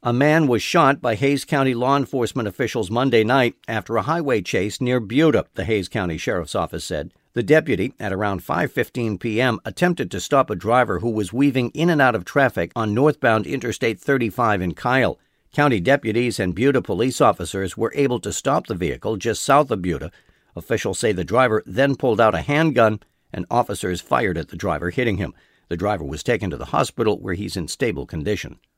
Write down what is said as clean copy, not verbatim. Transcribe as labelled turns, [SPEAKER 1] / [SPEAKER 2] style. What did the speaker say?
[SPEAKER 1] A man was shot by Hays County law enforcement officials Monday night after a highway chase near Buda, the Hays County Sheriff's Office said. The deputy, at around 5:15 p.m., attempted to stop a driver who was weaving in and out of traffic on northbound Interstate 35 in Kyle. County deputies and Buda police officers were able to stop the vehicle just south of Buda. Officials say the driver then pulled out a handgun and officers fired at the driver, hitting him. The driver was taken to the hospital where he's in stable condition.